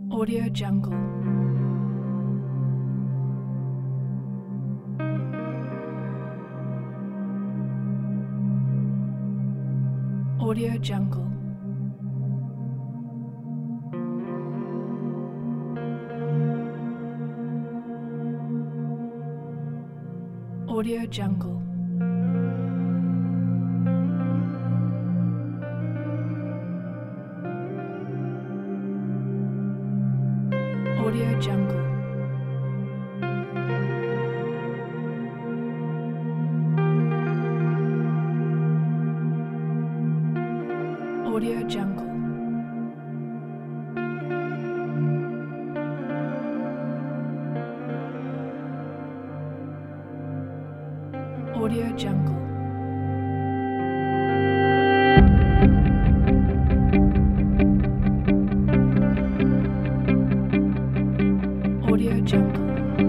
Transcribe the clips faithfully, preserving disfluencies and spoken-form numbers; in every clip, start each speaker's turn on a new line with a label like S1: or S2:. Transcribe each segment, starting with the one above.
S1: Audio Jungle. Audio Jungle. Audio Jungle. Audio Jungle. Audio Jungle. Audio Jungle. Audio Jungle.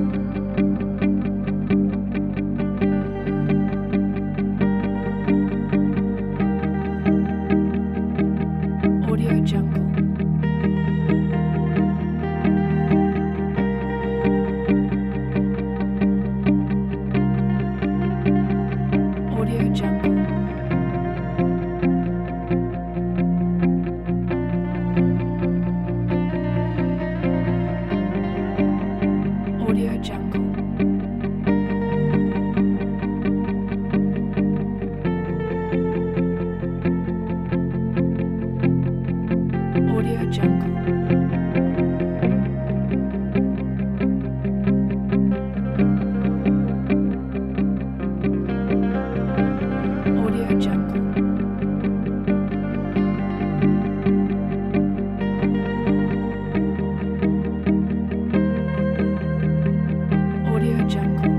S1: Audio Jungle. Audio Jungle. Audio Jungle. Audio Jungle. Audio Jungle. Audio Jungle.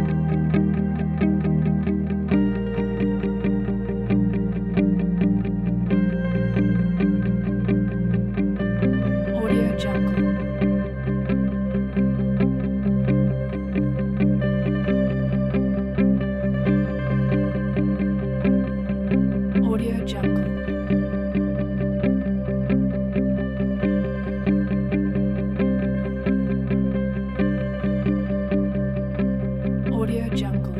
S1: Audio Jungle. Audio Jungle. Audio Jungle.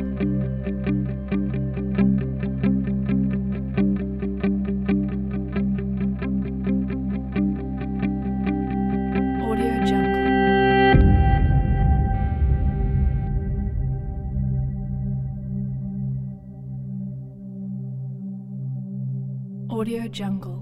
S1: Audio Jungle. Audio Jungle.